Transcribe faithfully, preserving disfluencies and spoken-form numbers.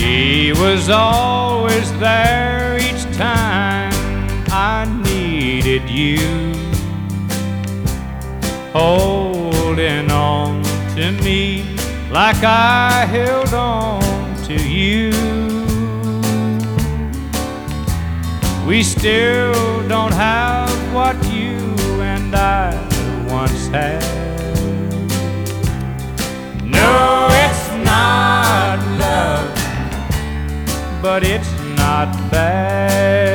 He was always there each time I needed you, holding on to me like I held on to you. We still don't have what you and I once had. No, it's not love, but it's not bad.